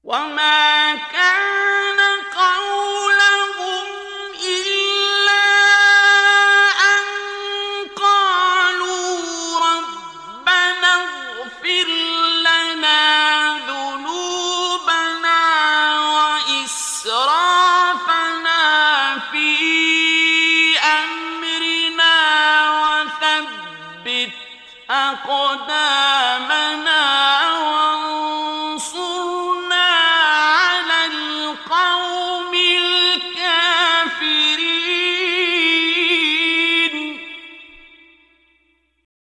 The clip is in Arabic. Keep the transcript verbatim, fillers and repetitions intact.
وما كان قولهم إلا أن قالوا ربنا اغفر لنا ذنوبنا وإسرافنا في أمرنا وثبت أقدامنا